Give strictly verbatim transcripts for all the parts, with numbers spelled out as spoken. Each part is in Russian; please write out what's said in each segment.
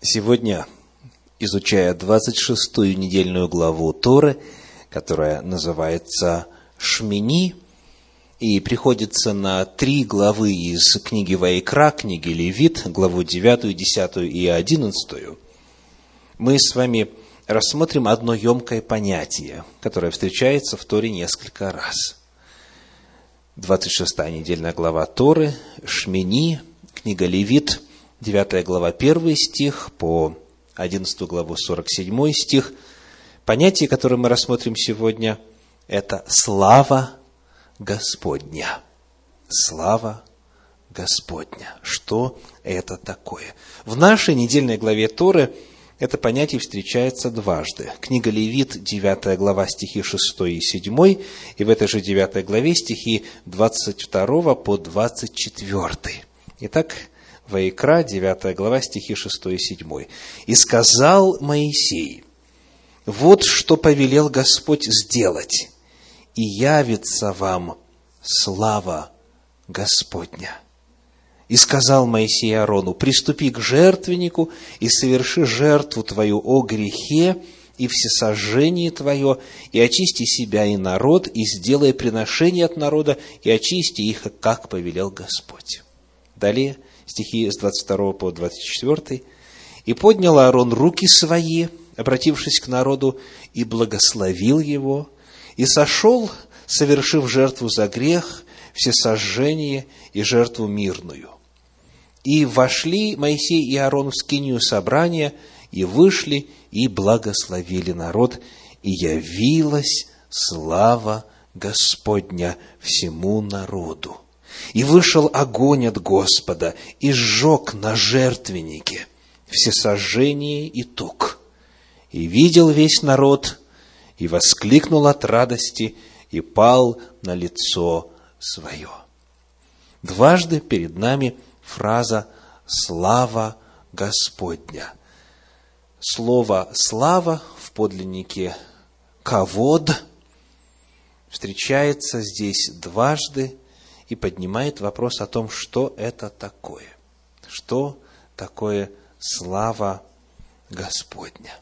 Сегодня, изучая двадцать шестую недельную главу Торы, которая называется «Шмини», и приходится на три главы из книги Ваикра, книги Левит, главу девятую, десятую и одиннадцатую, мы с вами рассмотрим одно емкое понятие, которое встречается в Торе несколько раз. двадцать шестая недельная глава Торы, Шмини, книга Левит, девятая глава, первый стих, по одиннадцатую главу, сорок седьмой стих. Понятие, которое мы рассмотрим сегодня, это «слава Господня». Слава Господня. Что это такое? В нашей недельной главе Торы это понятие встречается дважды. Книга Левит, девятая глава, стихи шестой и седьмой, и в этой же девятой главе стихи двадцать второго по двадцать четвёртый. Итак, Ваикра, девятая глава, стихи шестой и седьмой. «И сказал Моисей: вот что повелел Господь сделать, и явится вам слава Господня. И сказал Моисей Аарону: приступи к жертвеннику и соверши жертву твою о грехе и всесожжение твое, и очисти себя и народ, и сделай приношение от народа, и очисти их, как повелел Господь». Далее стихи с двадцать второго по двадцать четвёртый. «И поднял Аарон руки свои, обратившись к народу, и благословил его, и сошел, совершив жертву за грех, всесожжение и жертву мирную. И вошли Моисей и Аарон в скинию собрания, и вышли, и благословили народ, и явилась слава Господня всему народу. И вышел огонь от Господа, и сжег на жертвеннике всесожжение и тук. И видел весь народ, и воскликнул от радости, и пал на лицо свое». Дважды перед нами фраза «слава Господня». Слово «слава» в подлиннике «кавод» встречается здесь дважды и поднимает вопрос о том, что это такое. Что такое слава Господня?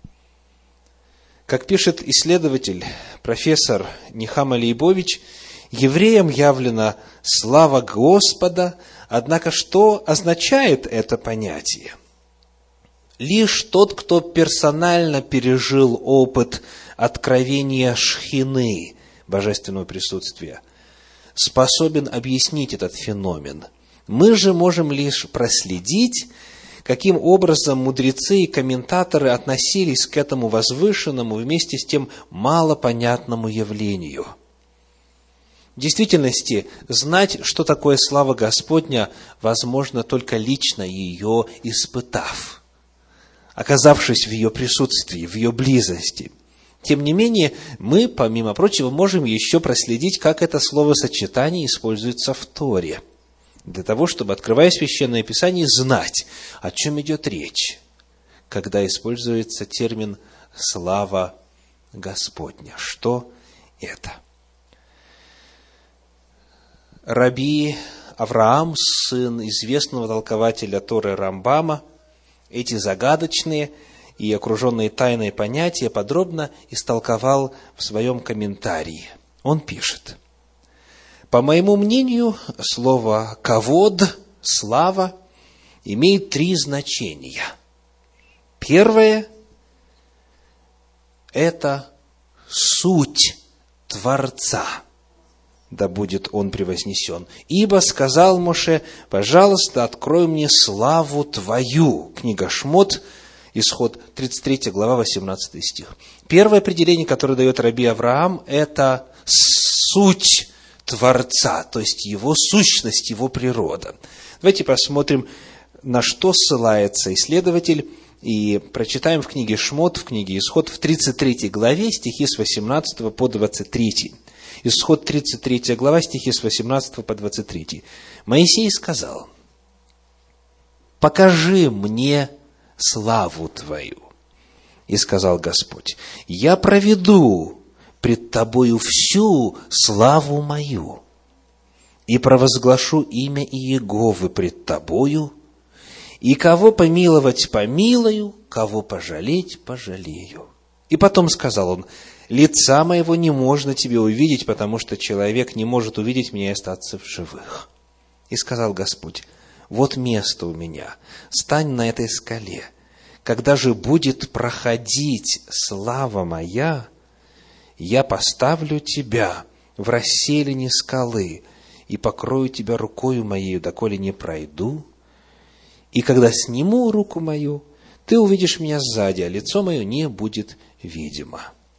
Как пишет исследователь, профессор Нихама Лейбович, евреям явлена слава Господа, однако что означает это понятие? Лишь тот, кто персонально пережил опыт откровения Шхины, божественного присутствия, способен объяснить этот феномен. Мы же можем лишь проследить, каким образом мудрецы и комментаторы относились к этому возвышенному, вместе с тем малопонятному явлению. В действительности, знать, что такое слава Господня, возможно только лично ее испытав, оказавшись в ее присутствии, в ее близости. Тем не менее, мы, помимо прочего, можем еще проследить, как это словосочетание используется в Торе, для того, чтобы, открывая Священное Писание, знать, о чем идет речь, когда используется термин «слава Господня». Что это? Раби Авраам, сын известного толкователя Торы Рамбама, эти загадочные и окруженные тайной понятия подробно истолковал в своем комментарии. Он пишет: «По моему мнению, слово «кавод», «слава» имеет три значения. Первое – это суть Творца, да будет Он превознесен. Ибо сказал Моше: пожалуйста, открой мне славу Твою». Книга Шмот, Исход, тридцать третья глава, восемнадцатый стих. Первое определение, которое дает Раби Авраам, это суть Творца, то есть Его сущность, Его природа. Давайте посмотрим, на что ссылается исследователь, и прочитаем в книге Шмот, в книге Исход, в тридцать третьей главе, стихи с восемнадцатого по двадцать третий. Исход, тридцать третья глава, стихи с восемнадцатого по двадцать третий. «Моисей сказал: покажи мне славу Твою. И сказал Господь: я проведу пред Тобою всю славу мою, и провозглашу имя Иеговы пред Тобою, И кого помиловать, помилую, кого пожалеть, пожалею. И потом сказал он: лица моего не можно тебе увидеть, потому что человек не может увидеть меня и остаться в живых. И сказал Господь: вот место у меня, стань на этой скале. Когда же будет проходить слава моя, я поставлю тебя в расселине скалы и покрою тебя рукою моею, доколе не пройду. И когда сниму руку мою, ты увидишь меня сзади, а лицо мое не будет видимо.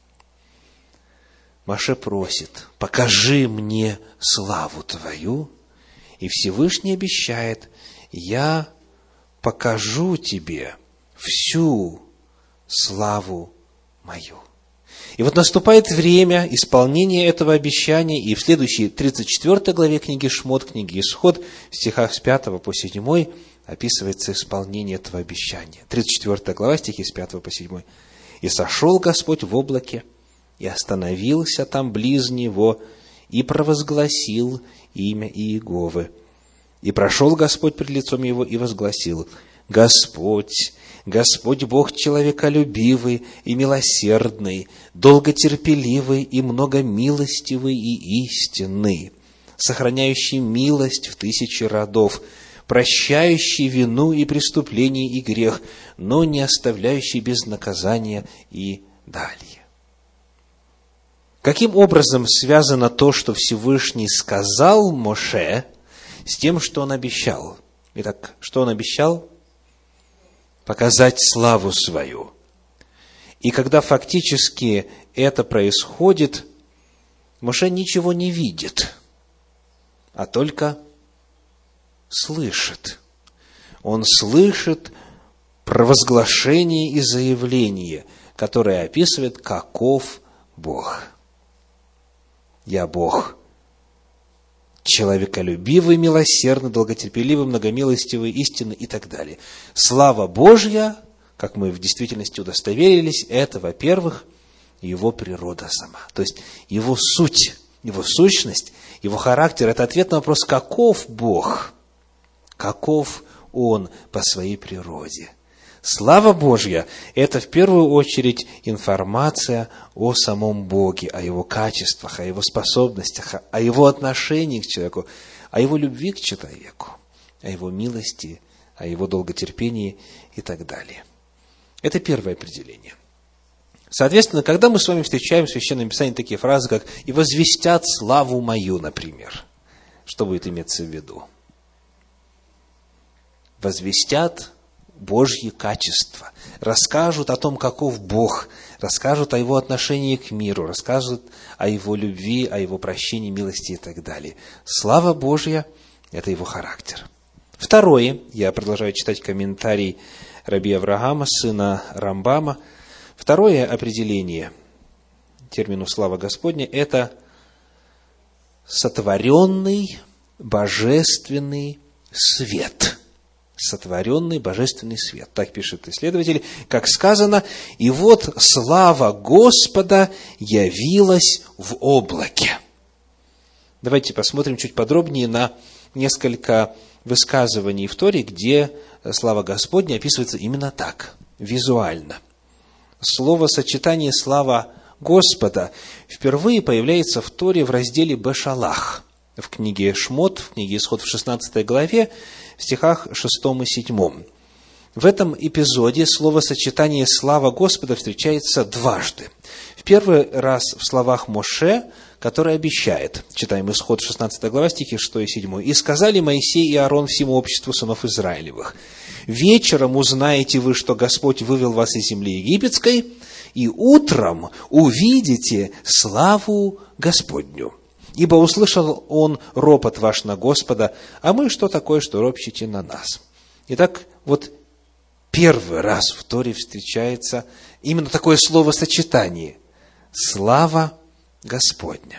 Моше просит: покажи мне славу твою. И Всевышний обещает: я покажу тебе всю славу мою. И вот наступает время исполнения этого обещания, и в следующей тридцать четвёртой главе книги Шмот, книги Исход, в стихах с пятого по седьмой описывается исполнение этого обещания. тридцать четвёртая глава, стихи с пятого по седьмой. «И сошел Господь в облаке, и остановился там близ него, и провозгласил имя Иеговы. И прошел Господь пред лицом его, и возгласил: Господь, Господь Бог человеколюбивый и милосердный, долготерпеливый и многомилостивый и истинный, сохраняющий милость в тысячи родов, прощающий вину и преступление и грех, но не оставляющий без наказания и далее». Каким образом связано то, что Всевышний сказал Моше, с тем, что он обещал? Итак, что он обещал? Показать славу свою. И когда фактически это происходит, Моше ничего не видит, а только слышит. Он слышит провозглашение и заявление, которое описывает, каков Бог. Я Бог, человеколюбивый, милосердный, долготерпеливый, многомилостивый, истинный и так далее. Слава Божья, как мы в действительности удостоверились, это, во-первых, его природа сама. То есть его суть, его сущность, его характер – это ответ на вопрос, каков Бог, каков Он по своей природе. Слава Божья – это в первую очередь информация о самом Боге, о Его качествах, о Его способностях, о Его отношении к человеку, о Его любви к человеку, о Его милости, о Его долготерпении и так далее. Это первое определение. Соответственно, когда мы с вами встречаем в Священном Писании такие фразы, как «и возвестят славу мою», например, что будет иметься в виду? Возвестят Божьи качества, расскажут о том, каков Бог, расскажут о Его отношении к миру, расскажут о Его любви, о Его прощении, милости и так далее. Слава Божья – это Его характер. Второе, я продолжаю читать комментарий раби Авраама, сына Рамбама. Второе определение термину «слава Господня» – это сотворенный божественный свет. Сотворенный божественный свет. Так пишет исследователь, как сказано: «И вот слава Господа явилась в облаке». Давайте посмотрим чуть подробнее на несколько высказываний в Торе, где слава Господня описывается именно так, визуально. Словосочетание «слава Господа» впервые появляется в Торе в разделе «Бешалах», в книге Шмот, в книге Исход в шестнадцатой главе, в стихах шестом и седьмом. В этом эпизоде словосочетание «слава Господа» встречается дважды. В первый раз в словах Моше, который обещает, читаем Исход шестнадцатая глава, стихи шестой и седьмой. «И сказали Моисей и Аарон всему обществу сынов Израилевых: вечером узнаете вы, что Господь вывел вас из земли египетской, и утром увидите славу Господню. Ибо услышал он ропот ваш на Господа, а мы что такое, что ропщите на нас?» Итак, вот первый раз в Торе встречается именно такое словосочетание «слава Господня».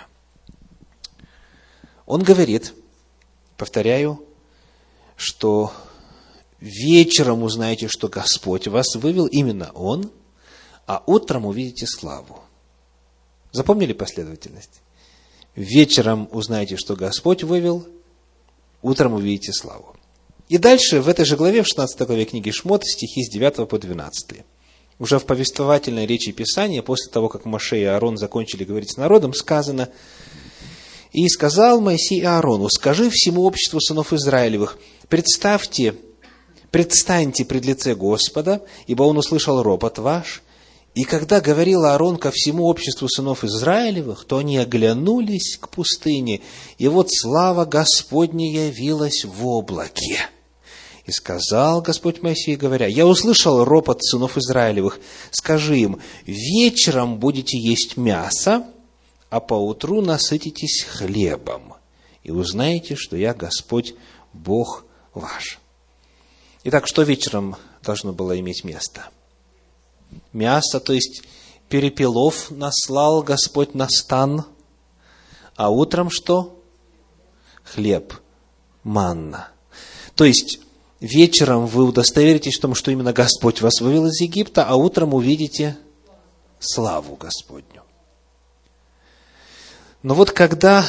Он говорит, повторяю, что вечером узнаете, что Господь вас вывел, именно Он, а утром увидите славу. Запомнили последовательность? Вечером узнаете, что Господь вывел, утром увидите славу. И дальше, в этой же главе, в шестнадцатой главе книги Шмот, стихи с девятого по двенадцатый. Уже в повествовательной речи Писания, после того, как Моше и Аарон закончили говорить с народом, сказано: «И сказал Моисей Аарону: скажи всему обществу сынов Израилевых, представьте, предстаньте пред лице Господа, ибо Он услышал ропот ваш. И когда говорил Аарон ко всему обществу сынов Израилевых, то они оглянулись к пустыне, и вот слава Господня явилась в облаке. И сказал Господь Моисею, говоря: я услышал ропот сынов Израилевых, скажи им: вечером будете есть мясо, а поутру насытитесь хлебом, и узнаете, что я Господь Бог ваш». Итак, что вечером должно было иметь место? Мясо, то есть перепелов наслал Господь на стан, а утром что? Хлеб, манна. То есть вечером вы удостоверитесь в том, что именно Господь вас вывел из Египта, а утром увидите славу Господню. Но вот когда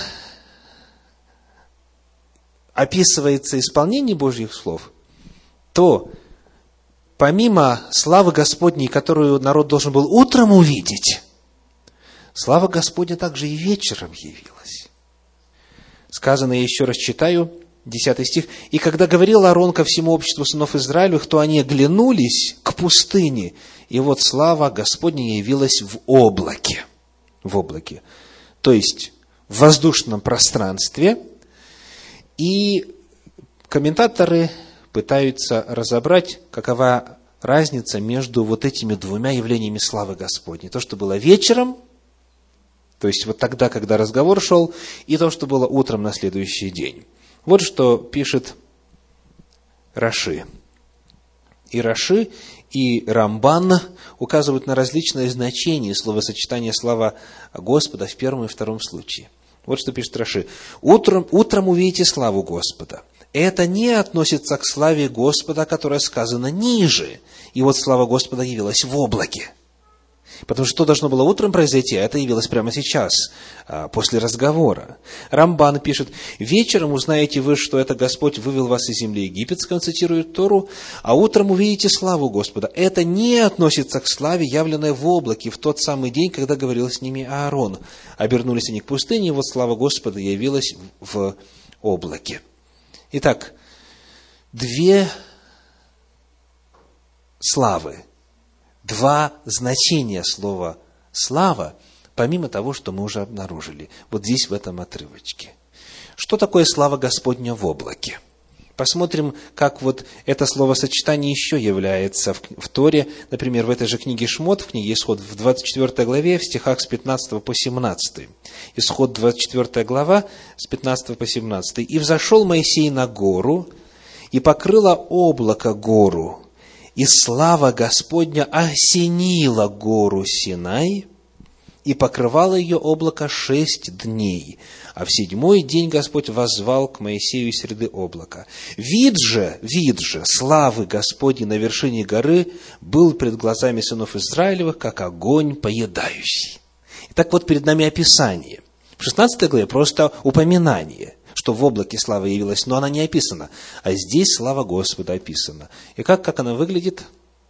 описывается исполнение Божьих слов, то помимо славы Господней, которую народ должен был утром увидеть, слава Господня также и вечером явилась. Сказано, я еще раз читаю, десятый стих. «И когда говорил Аарон ко всему обществу сынов Израилевых, то они оглянулись к пустыне, и вот слава Господня явилась в облаке». В облаке. То есть в воздушном пространстве. И комментаторы пытаются разобрать, какова разница между вот этими двумя явлениями славы Господней. То, что было вечером, то есть вот тогда, когда разговор шел, и то, что было утром на следующий день. Вот что пишет Раши. И Раши, и Рамбан указывают на различные значения словосочетания «слава Господа» в первом и втором случае. Вот что пишет Раши. «Утром, утром увидите славу Господа». Это не относится к славе Господа, которая сказана ниже. И вот слава Господа явилась в облаке. Потому что что должно было утром произойти, а это явилось прямо сейчас, после разговора. Рамбан пишет: «Вечером узнаете вы, что это Господь вывел вас из земли египетской», он цитирует Тору, «а утром увидите славу Господа». Это не относится к славе, явленной в облаке в тот самый день, когда говорил с ними Аарон. Обернулись они к пустыне, и вот слава Господа явилась в облаке. Итак, две славы, два значения слова «слава», помимо того, что мы уже обнаружили вот здесь, в этом отрывочке. Что такое слава Господня в облаке? Посмотрим, как вот это словосочетание еще является в, в Торе, например, в этой же книге Шмот, в книге Исход, в двадцать четвёртой главе, в стихах с пятнадцатого по семнадцатый. Исход, двадцать четвёртая глава, с пятнадцатого по семнадцатый. «И взошел Моисей на гору, и покрыло облако гору, и слава Господня осенила гору Синай, и покрывало ее облако шесть дней. А в седьмой день Господь воззвал к Моисею из среды облака. Вид же, вид же славы Господней на вершине горы был пред глазами сынов Израилевых, как огонь поедающий». Итак, вот перед нами описание. В шестнадцатой главе просто упоминание, что в облаке слава явилась, но она не описана. А здесь слава Господа описана. И как, как она выглядит?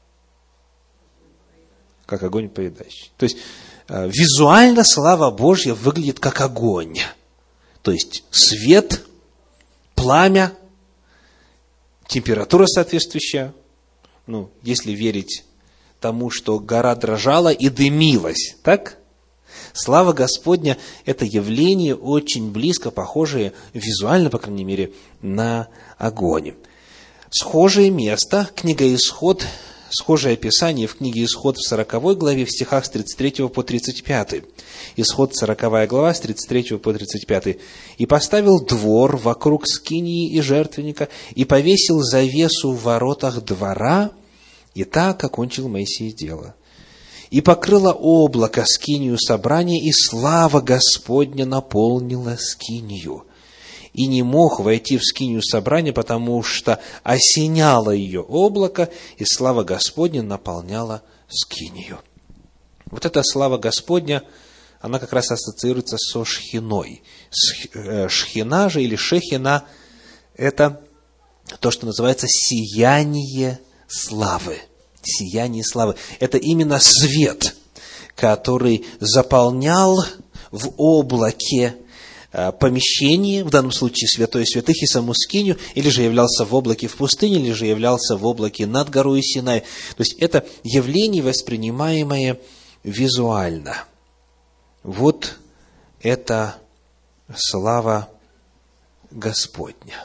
Как огонь поедающий. То есть, визуально слава Божья выглядит как огонь. То есть, свет, пламя, температура соответствующая. Ну, если верить тому, что гора дрожала и дымилась, так? Слава Господня – это явление очень близко похожее, визуально, по крайней мере, на огонь. Схожее место, книга Исход, схожее описание в книге Исход в сороковой главе, в стихах с тридцать третьего по тридцать пятый. Исход сороковая глава, с тридцать третьего по тридцать пятый. «И поставил двор вокруг скинии и жертвенника, и повесил завесу в воротах двора, и так окончил Моисей дело. И покрыло облако скинию собрания, и слава Господня наполнила скинию. И не мог войти в скинию собрания, потому что осеняло ее облако, и слава Господня наполняла скинию». Вот эта слава Господня, она как раз ассоциируется со шхиной. Шхина же или шехина – это то, что называется сияние славы. Сияние славы. Это именно свет, который заполнял в облаке помещение, в данном случае святое святых и саму скинию, или же являлся в облаке в пустыне, или же являлся в облаке над горой Синай. То есть это явление, воспринимаемое визуально. Вот это слава Господня.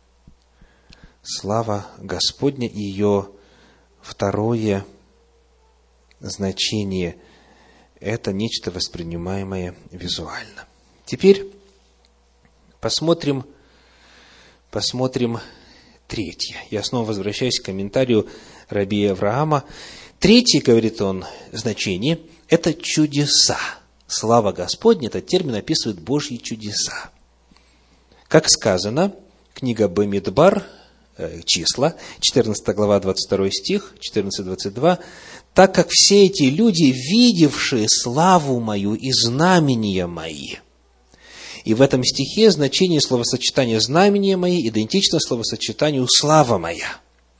Слава Господня и ее второе значение – это нечто воспринимаемое визуально. Теперь посмотрим, посмотрим третье. Я снова возвращаюсь к комментарию раби Авраама. Третье, говорит он, значение – это чудеса. Слава Господня, этот термин описывает Божьи чудеса. Как сказано, книга Бамидбар, числа, четырнадцатая глава, двадцать второй стих, четырнадцать двадцать два, «Так как все эти люди, видевшие славу мою и знамения мои». И в этом стихе значение словосочетания «знамения мои» идентично словосочетанию «слава моя»,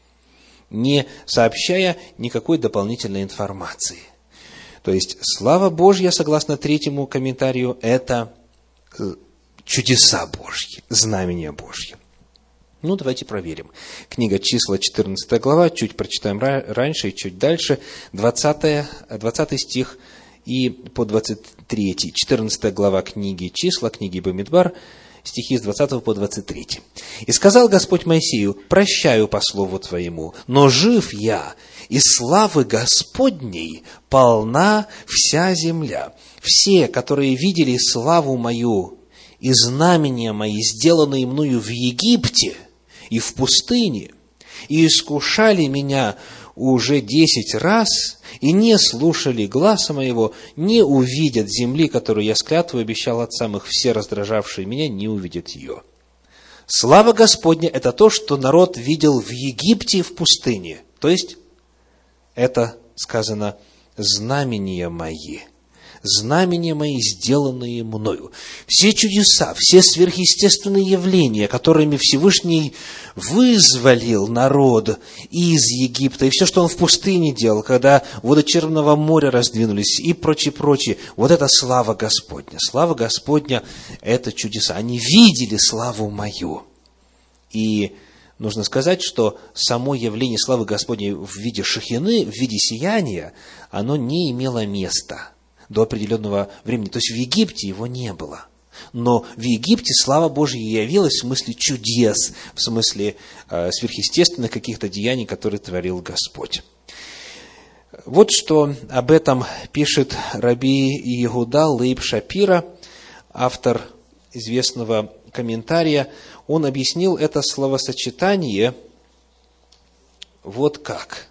не сообщая никакой дополнительной информации. То есть, слава Божья, согласно третьему комментарию, это чудеса Божьи, знамения Божьи. Ну, давайте проверим. Книга Числа, четырнадцатая глава, чуть прочитаем раньше и чуть дальше, двадцатый, двадцатый стих и по двадцать третий. четырнадцатая глава книги Числа, книги Бамидбар, стихи с двадцатого по двадцать третий. «И сказал Господь Моисею: прощаю по слову твоему, но жив я, и славы Господней полна вся земля. Все, которые видели славу мою и знамения мои, сделанные мною в Египте и в пустыне, и искушали меня уже десять раз, и не слушали гласа моего, не увидят земли, которую я с клятвой обещал отцам их, все раздражавшие меня, не увидят ее». Слава Господня – это то, что народ видел в Египте и в пустыне. То есть, это сказано «знамения мои». Знамения мои, сделанные мною. Все чудеса, все сверхъестественные явления, которыми Всевышний вызволил народ из Египта, и все, что он в пустыне делал, когда воды Черного моря раздвинулись, и прочее, прочее, вот это слава Господня. Слава Господня – это чудеса. Они видели славу мою. И нужно сказать, что само явление славы Господней в виде шахины, в виде сияния, оно не имело места до определенного времени. То есть в Египте его не было. Но в Египте слава Божья явилась в смысле чудес, в смысле э, сверхъестественных каких-то деяний, которые творил Господь. Вот что об этом пишет раби Иегуда Лейб Шапира, автор известного комментария. Он объяснил это словосочетание вот как.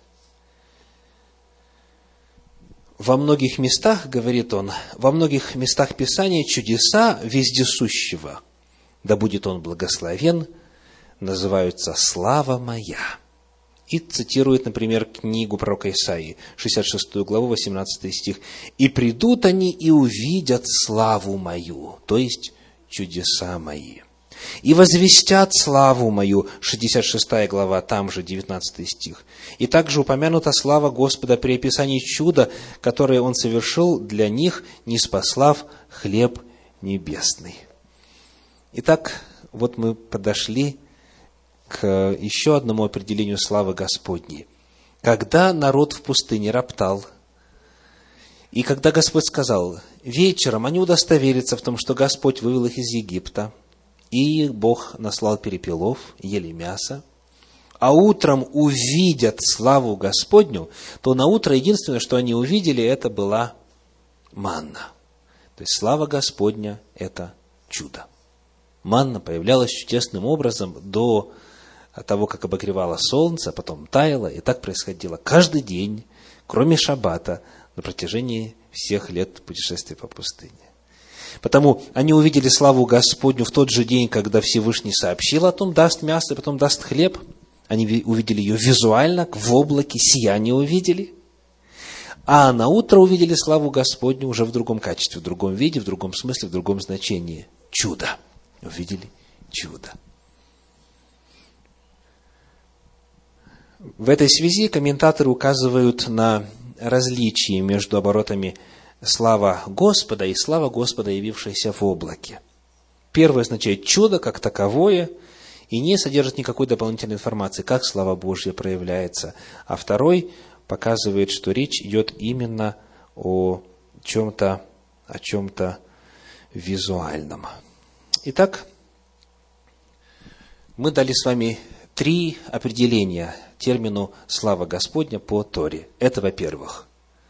Во многих местах, говорит он, во многих местах Писания чудеса вездесущего, да будет он благословен, называются «слава моя». И цитирует, например, книгу пророка Исаии, шестьдесят шестую главу, восемнадцатый стих. «И придут они и увидят славу мою», то есть чудеса мои. «И возвестят славу мою», шестьдесят шестая глава, там же девятнадцатый стих. И также упомянута слава Господа при описании чуда, которое Он совершил для них, ниспослав хлеб небесный. Итак, вот мы подошли к еще одному определению славы Господней. Когда народ в пустыне роптал, и когда Господь сказал: вечером они удостоверятся в том, что Господь вывел их из Египта, и Бог наслал перепелов, ели мясо, а утром увидят славу Господню, то на утро единственное, что они увидели, это была манна. То есть слава Господня – это чудо. Манна появлялась чудесным образом до того, как обогревало солнце, а потом таяло, и так происходило каждый день, кроме шаббата, на протяжении всех лет путешествия по пустыне. Потому они увидели славу Господню в тот же день, когда Всевышний сообщил о том, даст мясо и потом даст хлеб. Они увидели ее визуально, в облаке, сияние увидели. А на утро увидели славу Господню уже в другом качестве, в другом виде, в другом смысле, в другом значении. Чудо. Увидели чудо. В этой связи комментаторы указывают на различие между оборотами «слава Господа» и «слава Господа, явившаяся в облаке». Первое означает чудо как таковое и не содержит никакой дополнительной информации, как слава Божья проявляется. А второй показывает, что речь идет именно о чем-то, о чем-то визуальном. Итак, мы дали с вами три определения термину «слава Господня» по Торе. Это, во-первых,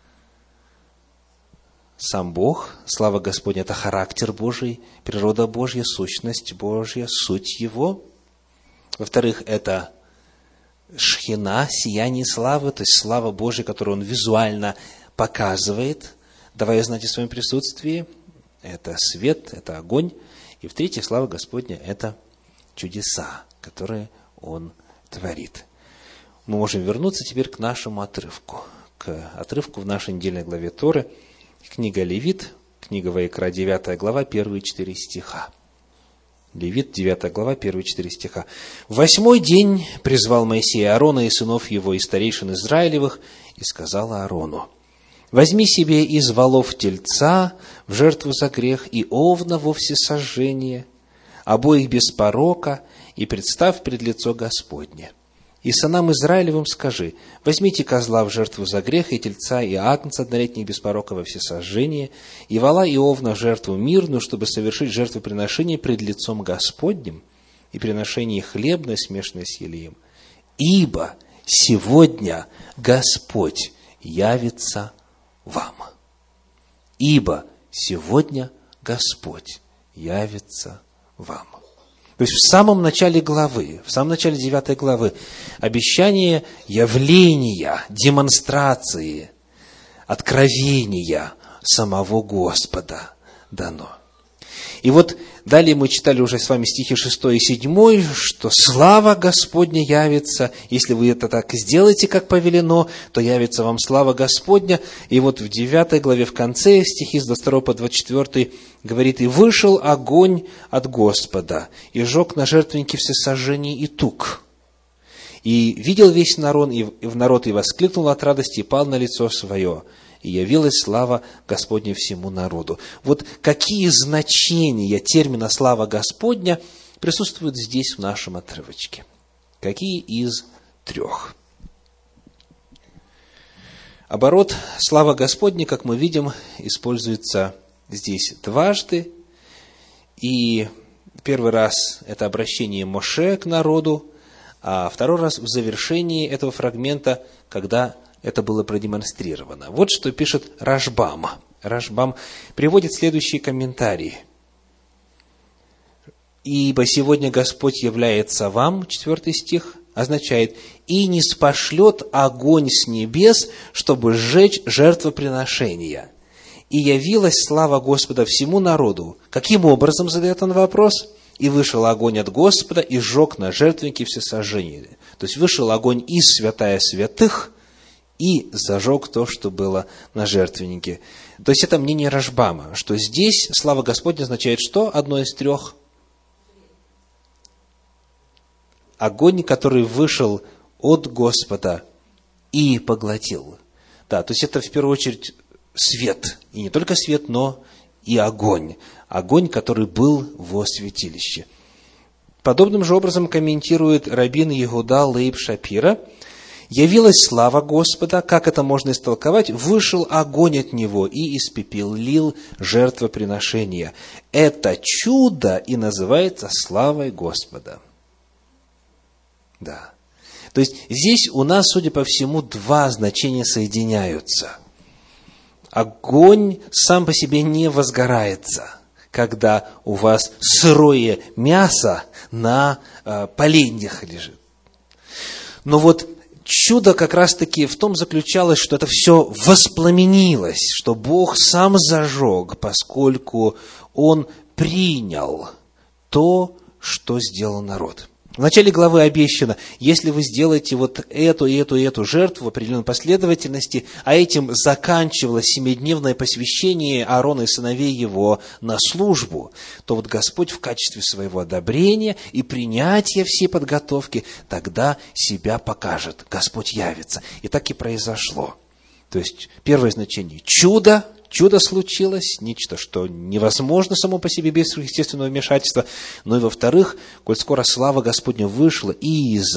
сам Бог, слава Господня – это характер Божий, природа Божья, сущность Божья, суть Его. Во-вторых, это шхина, сияние славы, то есть слава Божья, которую Он визуально показывает, давая знать о своем присутствии. Это свет, это огонь. И в-третьих, слава Господня – это чудеса, которые Он творит. Мы можем вернуться теперь к нашему отрывку, к отрывку в нашей недельной главе Торы, книга Левит, книга Ваикра, девятая глава, первые четыре стиха. Левит, девятая глава, первые четыре стиха. «В восьмой день призвал Моисей Аарона и сынов его, и старейшин Израилевых, и сказал Аарону: возьми себе из волов тельца в жертву за грех и овна во всесожжение, обоих без порока, и представь пред лицо Господне. И сынам Израилевым скажи: возьмите козла в жертву за грех, и тельца, и агнца однолетних без порока во всесожжение, и вола и овна в жертву мирную, чтобы совершить жертвоприношение пред лицом Господним, и приношение хлебное, смешанное с елеем. Ибо сегодня Господь явится вам». Ибо сегодня Господь явится вам. То есть в самом начале главы, в самом начале девятой главы, обещание явления, демонстрации, откровения самого Господа дано. И вот далее мы читали уже с вами стихи шестой и седьмой, что слава Господня явится, если вы это так сделаете, как повелено, то явится вам слава Господня. И вот в девятой главе в конце стихи с двадцать второго по двадцать четвёртый говорит: «И вышел огонь от Господа, и жег на жертвеннике всесожжений и тук. И видел весь народ, и в народ и воскликнул от радости, и пал на лицо свое. И явилась слава Господня всему народу». Вот какие значения термина «слава Господня» присутствуют здесь в нашем отрывочке? Какие из трех? Оборот «слава Господня», как мы видим, используется здесь дважды. И первый раз это обращение Моше к народу, а второй раз в завершении этого фрагмента, когда это было продемонстрировано. Вот что пишет Рашбам. Рашбам приводит следующие комментарии. «Ибо сегодня Господь является вам», четвертый стих, означает: «и не спошлет огонь с небес, чтобы сжечь жертвоприношения. И явилась слава Господа всему народу». Каким образом, задает он вопрос? «И вышел огонь от Господа, и сжег на жертвеннике всесожжения». То есть вышел огонь из святая святых, и зажег то, что было на жертвеннике. То есть это мнение Рашбама, что здесь слава Господня означает что? Одно из трех. Огонь, который вышел от Господа и поглотил. Да, то есть это в первую очередь свет. И не только свет, но и огонь. Огонь, который был во святилище. Подобным же образом комментирует раббин Иегуда Лейб Шапира: «Явилась слава Господа», как это можно истолковать? «Вышел огонь от него и испепелил жертвоприношения». Это чудо и называется славой Господа. Да. То есть здесь у нас, судя по всему, два значения соединяются. Огонь сам по себе не возгорается, когда у вас сырое мясо на э, поленьях лежит. Но вот чудо как раз-таки в том заключалось, что это все воспламенилось, что Бог сам зажег, поскольку Он принял то, что сделал народ. В начале главы обещано, если вы сделаете вот эту, и эту, и эту жертву в определенной последовательности, а этим заканчивалось семидневное посвящение Аарона и сыновей его на службу, то вот Господь в качестве своего одобрения и принятия всей подготовки тогда себя покажет. Господь явится. И так и произошло. То есть, первое значение – чудо. Чудо случилось, нечто, что невозможно само по себе без естественного вмешательства. Но и во-вторых, коль скоро слава Господня вышла, и из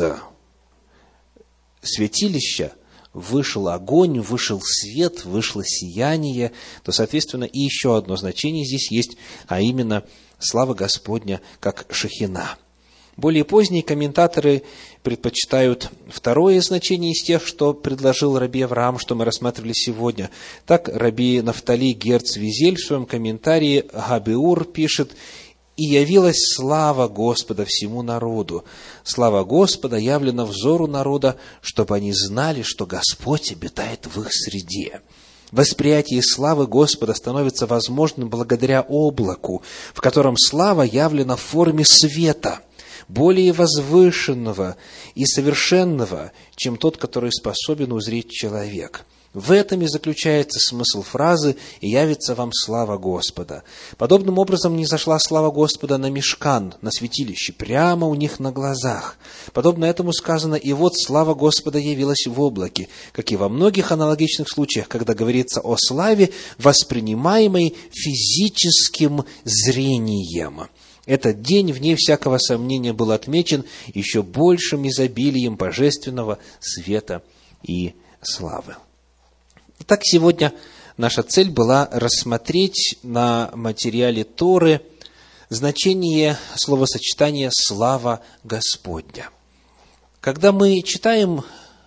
святилища вышел огонь, вышел свет, вышло сияние, то, соответственно, и еще одно значение здесь есть, а именно слава Господня как шехина. Более поздние комментаторы предпочитают второе значение из тех, что предложил раби Авраам, что мы рассматривали сегодня. Так раби Нафтали Герц Визель в своем комментарии Габеур пишет: «И явилась слава Господа всему народу. Слава Господа явлена взору народа, чтобы они знали, что Господь обитает в их среде». Восприятие славы Господа становится возможным благодаря облаку, в котором слава явлена в форме света, более возвышенного и совершенного, чем тот, который способен узреть человек. В этом и заключается смысл фразы «И явится вам слава Господа». Подобным образом низошла слава Господа на мишкан, на святилище, прямо у них на глазах. Подобно этому сказано «И вот слава Господа явилась в облаке», как и во многих аналогичных случаях, когда говорится о славе, воспринимаемой физическим зрением. Этот день, вне всякого сомнения, был отмечен еще большим изобилием божественного света и славы. Итак, сегодня наша цель была рассмотреть на материале Торы значение словосочетания «слава Господня». Когда мы читаем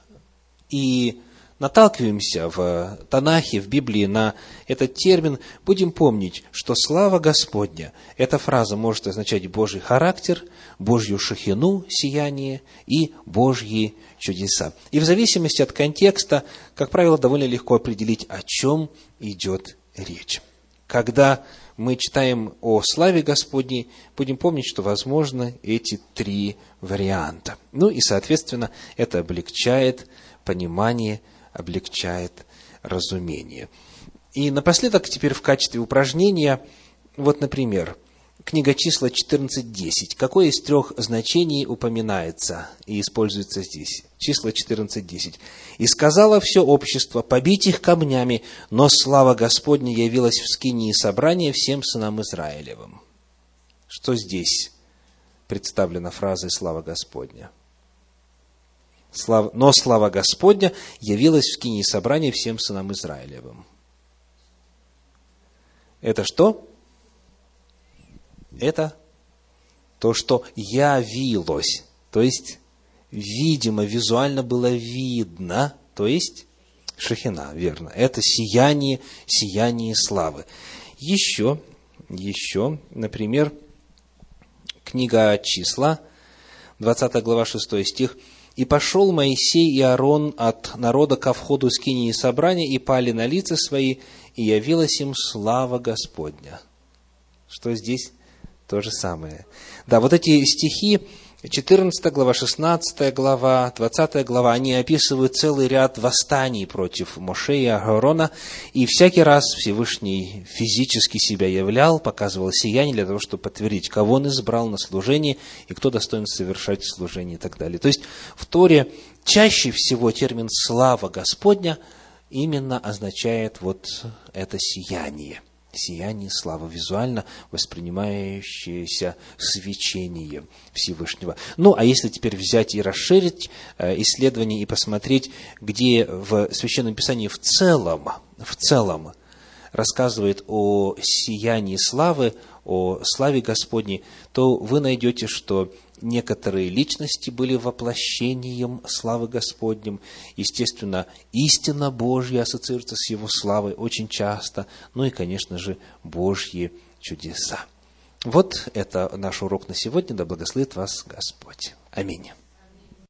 и наталкиваемся в Танахе, в Библии на этот термин, будем помнить, что слава Господня, эта фраза может означать Божий характер, Божью шехину, сияние и Божьи чудеса. И в зависимости от контекста, как правило, довольно легко определить, о чем идет речь. Когда мы читаем о славе Господней, будем помнить, что возможны эти три варианта. Ну и, соответственно, это облегчает понимание, облегчает разумение. И напоследок, теперь в качестве упражнения, вот, например, книга Числа четырнадцать десять. Какое из трех значений упоминается и используется здесь? Числа четырнадцать десять. «И сказала все общество побить их камнями, но слава Господня явилась в скинии собрания всем сынам Израилевым». Что здесь представлено фразой «слава Господня»? Но слава Господня явилась в скинии собрания всем сынам Израилевым. Это что? Это то, что явилось. То есть, видимо, визуально было видно. То есть, шехина, верно. Это сияние, сияние славы. Еще, еще, например, книга Числа, двадцатая глава, шестой стих. «И пошел Моисей и Аарон от народа ко входу скинии собрания, и пали на лица свои, и явилась им слава Господня». Что здесь? То же самое. Да, вот эти стихи, четырнадцатая глава, шестнадцатая глава, двадцатая глава, они описывают целый ряд восстаний против Моше и Аарона, и всякий раз Всевышний физически себя являл, показывал сияние для того, чтобы подтвердить, кого он избрал на служение, и кто достоин совершать служение и так далее. То есть, в Торе чаще всего термин «слава Господня» именно означает вот это сияние. Сияние, слава, визуально воспринимающееся свечение Всевышнего. Ну, а если теперь взять и расширить исследование и посмотреть, где в Священном Писании в целом, в целом рассказывает о сиянии славы, о славе Господней, то вы найдете, что некоторые личности были воплощением славы Господнем. Естественно, истина Божья ассоциируется с Его славой очень часто. Ну и, конечно же, Божьи чудеса. Вот это наш урок на сегодня. Да благословит вас Господь. Аминь.